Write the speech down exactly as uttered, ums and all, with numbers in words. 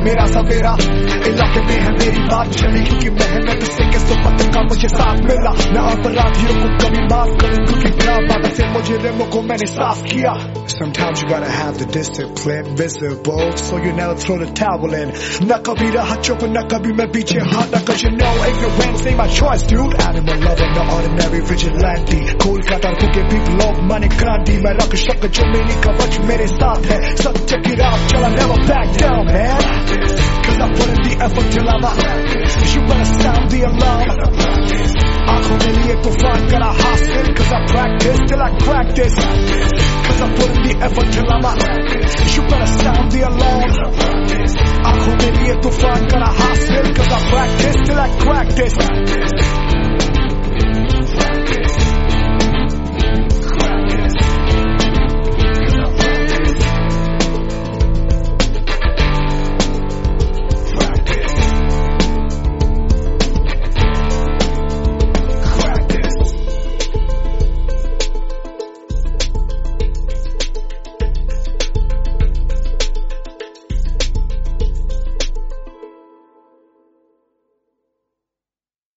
मेरा सवेरा इलाके में है मेरी बात चली क्योंकि मेहनत से किस्मत का मुझे साथ मिला न अपराधियों को कभी माफ करूं क्योंकि बिना बात से मुजरिमों को मैंने साफ किया. Sometimes you gotta have the discipline visible so you never throw the towel in. Na kabhi raha chup na kabhi main piche hata cause you know ignorance ain't my choice dude. Animal lover no ordinary vigilante. Kolkata ke people love money kranti. Main rakh shak jo meri kavach mere saath hai. Sab check it out till I never back down man. Cause I put in the effort till I'm out. You better sound the alarm. Aankhon mein liye tufan kara hasil cause I practice till I crack this. Cause I put in the effort till I'm out. You better sound the alarm. Aankhon mein liye tufan kara hasil cause I practice till I crack this.